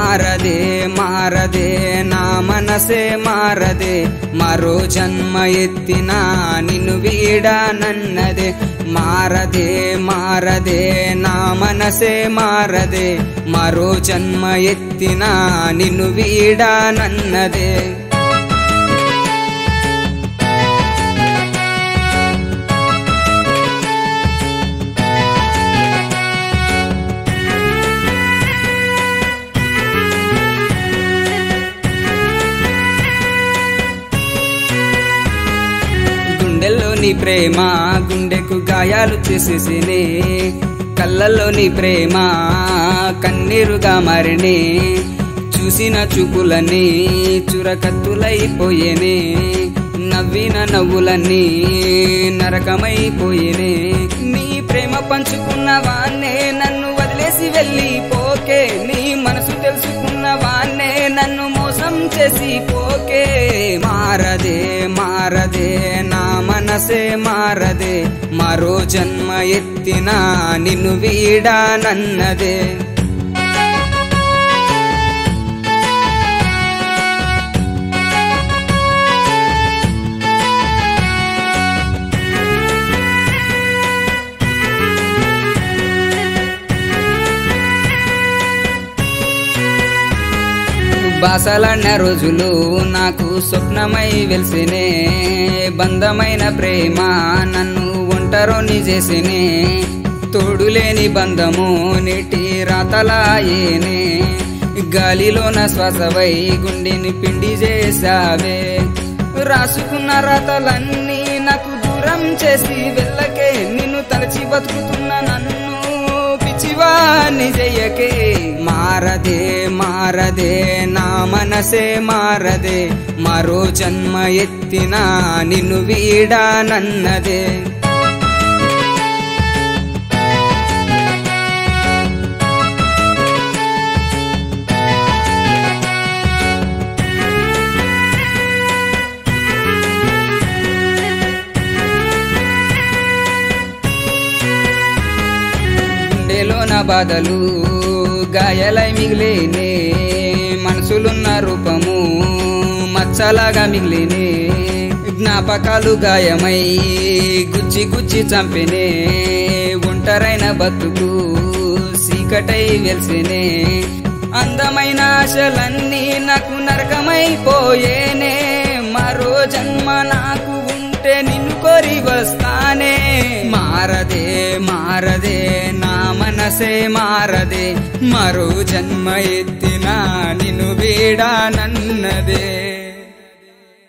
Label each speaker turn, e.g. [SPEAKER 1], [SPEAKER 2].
[SPEAKER 1] మారదే మారదే నా మనసే మారదే మరో జన్మ ఎత్తినా నిన్ను వీడానన్నదే మారదే మారదే నా మనసే మారదే మరో జన్మ ఎత్తినా నిన్ను వీడానన్నదే గుండెల్లోని ప్రేమ గుండెకు గాయాలు చేసేసినే కళ్ళల్లోని ప్రేమ కన్నీరుగా మారినే చూసిన చూపులన్నీ చురకత్తులైపోయేనే నవ్విన నవ్వులన్నీ నరకమైపోయేనే నీ ప్రేమ పంచుకున్న వాన్నే నన్ను వదిలేసి వెళ్ళిపోకే నీ మనసు తెలుసుకున్న వాన్నే నన్ను మోసం చేసి పోకే మారదే మారదే నా మనసే మారదే మరో జన్మ ఎత్తినా నిన్ను వీడానన్నదే బాసలన్న రోజులు నాకు స్వప్నమై వెలిసినే బంధమైన ప్రేమ నన్ను ఒంటరిని చేసినే తోడులేని బంధము నీటి రాతలాయేనే గాలిలోన శ్వాసవై గుండెని పిండి చేసావే రాసుకున్న రాతలన్నీ నాకు దూరం చేసి వెళ్ళకే నిన్ను తలచి బతుకుతున్న నన్ను పిచ్చివాణ్ణి చెయ్యకే మారదే మారదే నా మనసే మారదే మరో జన్మ ఎత్తినా నిన్ను వీడానన్నదే గుండెలోన బాధలు గాయాలై మిగిలేనే మనసులున్న రూపము మచ్చలాగా మిగిలినే జ్ఞాపకాలు గాయమై గుచ్చి గుచ్చి చంపినే ఒంటరైన బతుకు సీకటై వెలిసినే అందమైన ఆశలన్నీ నాకు నరకమైపోయేనే మరో జన్మ నాకు ఉంటే నిన్ను కోరి వస్తానే మారదే మారదే నా మనసే మారదే మరో జన్మ ఎత్తినా నిన్ను వీడానన్నదే